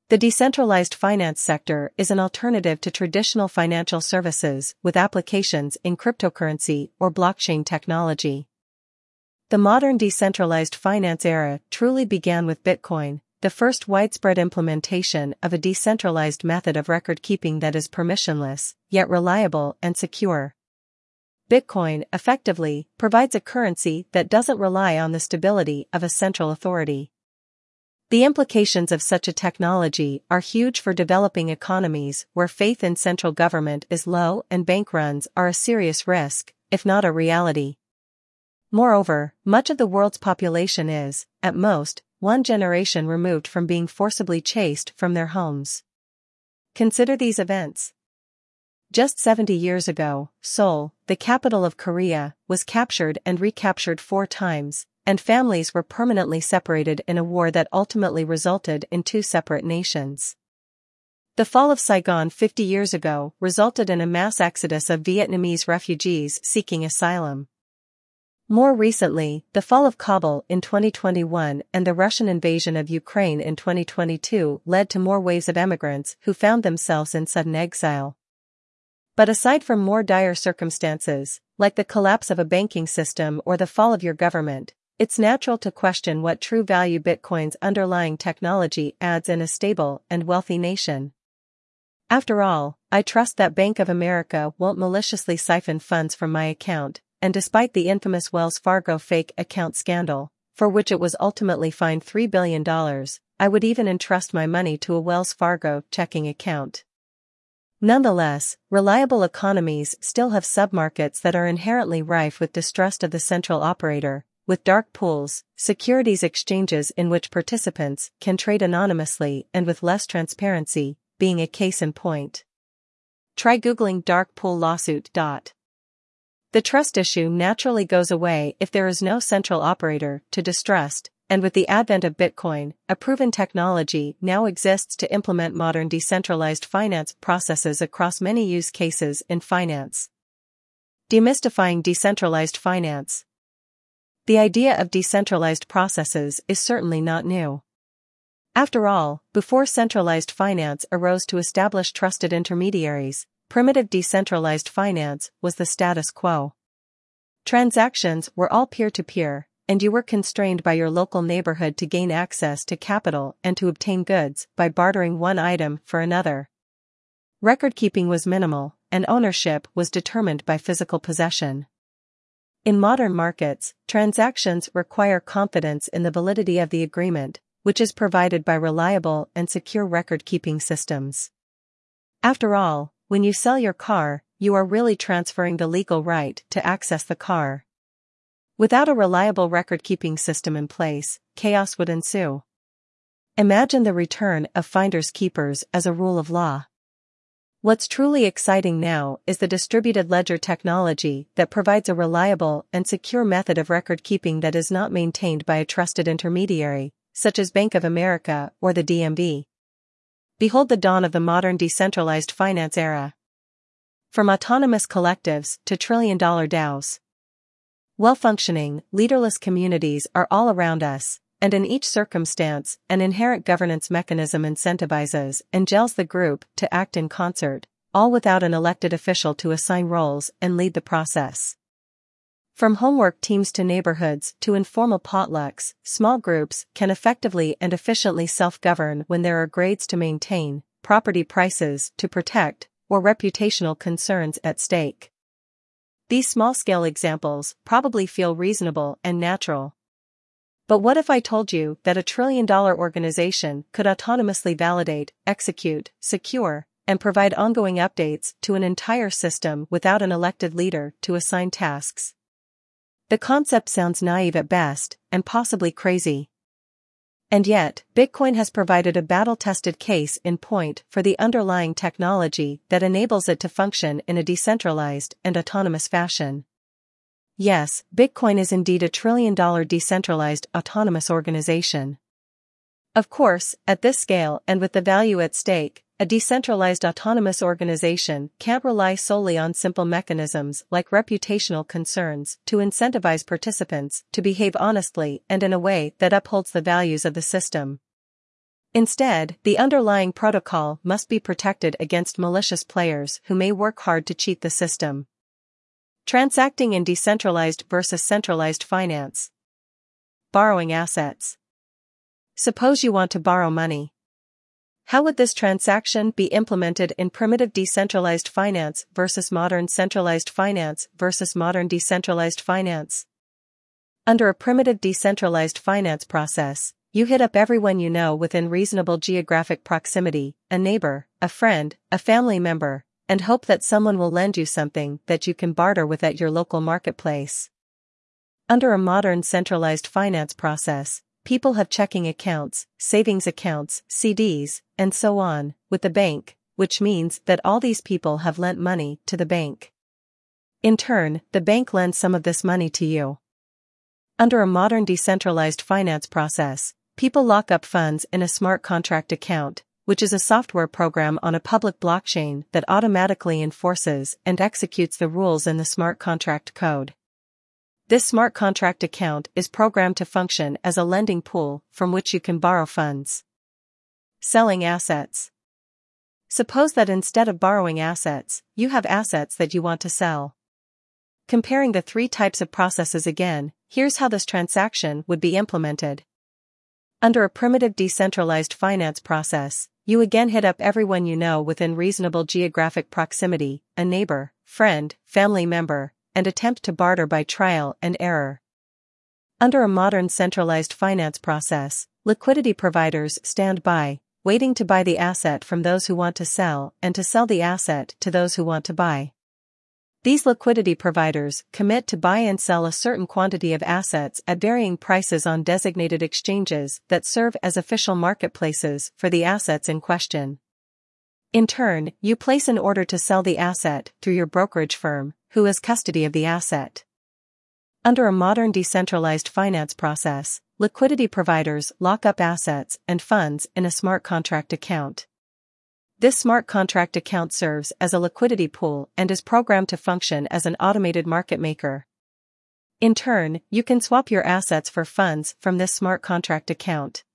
The decentralized finance sector is an alternative to traditional financial services with applications in cryptocurrency or blockchain technology. The modern decentralized finance era truly began with Bitcoin, the first widespread implementation of a decentralized method of record-keeping that is permissionless, yet reliable and secure. Bitcoin, effectively, provides a currency that doesn't rely on the stability of a central authority. The implications of such a technology are huge for developing economies where faith in central government is low and bank runs are a serious risk, if not a reality. Moreover, much of the world's population is, at most, one generation removed from being forcibly chased from their homes. Consider these events. Just 70 years ago, Seoul, the capital of Korea, was captured and recaptured 4 times, and families were permanently separated in a war that ultimately resulted in 2 separate nations. The fall of Saigon 50 years ago resulted in a mass exodus of Vietnamese refugees seeking asylum. More recently, the fall of Kabul in 2021 and the Russian invasion of Ukraine in 2022 led to more waves of immigrants who found themselves in sudden exile. But aside from more dire circumstances, like the collapse of a banking system or the fall of your government, it's natural to question what true value Bitcoin's underlying technology adds in a stable and wealthy nation. After all, I trust that Bank of America won't maliciously siphon funds from my account, and despite the infamous Wells Fargo fake account scandal, for which it was ultimately fined $3 billion, I would even entrust my money to a Wells Fargo checking account. Nonetheless, reliable economies still have submarkets that are inherently rife with distrust of the central operator, with dark pools, securities exchanges in which participants can trade anonymously and with less transparency, being a case in point. Try Googling dark pool lawsuit. The trust issue naturally goes away if there is no central operator to distrust, and with the advent of Bitcoin, a proven technology now exists to implement modern decentralized finance processes across many use cases in finance. Demystifying decentralized finance. The idea of decentralized processes is certainly not new. After all, before centralized finance arose to establish trusted intermediaries, primitive decentralized finance was the status quo. Transactions were all peer-to-peer, and you were constrained by your local neighborhood to gain access to capital and to obtain goods by bartering one item for another. Record-keeping was minimal, and ownership was determined by physical possession. In modern markets, transactions require confidence in the validity of the agreement, which is provided by reliable and secure record-keeping systems. After all, when you sell your car, you are really transferring the legal right to access the car. Without a reliable record-keeping system in place, chaos would ensue. Imagine the return of finders keepers as a rule of law. What's truly exciting now is the distributed ledger technology that provides a reliable and secure method of record-keeping that is not maintained by a trusted intermediary, such as Bank of America or the DMV. Behold the dawn of the modern decentralized finance era. From autonomous collectives to trillion-dollar DAOs. Well-functioning, leaderless communities are all around us, and in each circumstance, an inherent governance mechanism incentivizes and gels the group to act in concert, all without an elected official to assign roles and lead the process. From homework teams to neighborhoods to informal potlucks, small groups can effectively and efficiently self-govern when there are grades to maintain, property prices to protect, or reputational concerns at stake. These small-scale examples probably feel reasonable and natural. But what if I told you that a trillion-dollar organization could autonomously validate, execute, secure, and provide ongoing updates to an entire system without an elected leader to assign tasks? The concept sounds naive at best, and possibly crazy. And yet, Bitcoin has provided a battle-tested case in point for the underlying technology that enables it to function in a decentralized and autonomous fashion. Yes, Bitcoin is indeed a trillion-dollar decentralized autonomous organization. Of course, at this scale and with the value at stake, a decentralized autonomous organization can't rely solely on simple mechanisms like reputational concerns to incentivize participants to behave honestly and in a way that upholds the values of the system. Instead, the underlying protocol must be protected against malicious players who may work hard to cheat the system. Transacting in decentralized versus centralized finance. Borrowing assets. Suppose you want to borrow money. How would this transaction be implemented in primitive decentralized finance versus modern centralized finance versus modern decentralized finance? Under a primitive decentralized finance process, you hit up everyone you know within reasonable geographic proximity, a neighbor, a friend, a family member, and hope that someone will lend you something that you can barter with at your local marketplace. Under a modern centralized finance process, people have checking accounts, savings accounts, CDs, and so on, with the bank, which means that all these people have lent money to the bank. In turn, the bank lends some of this money to you. Under a modern decentralized finance process, people lock up funds in a smart contract account, which is a software program on a public blockchain that automatically enforces and executes the rules in the smart contract code. This smart contract account is programmed to function as a lending pool from which you can borrow funds. Selling assets. Suppose that instead of borrowing assets, you have assets that you want to sell. Comparing the three types of processes again, here's how this transaction would be implemented. Under a primitive decentralized finance process, you again hit up everyone you know within reasonable geographic proximity, a neighbor, friend, family member, and attempt to barter by trial and error. Under a modern centralized finance process, liquidity providers stand by, waiting to buy the asset from those who want to sell and to sell the asset to those who want to buy. These liquidity providers commit to buy and sell a certain quantity of assets at varying prices on designated exchanges that serve as official marketplaces for the assets in question. In turn, you place an order to sell the asset through your brokerage firm, who has custody of the asset. Under a modern decentralized finance process, liquidity providers lock up assets and funds in a smart contract account. This smart contract account serves as a liquidity pool and is programmed to function as an automated market maker. In turn, you can swap your assets for funds from this smart contract account.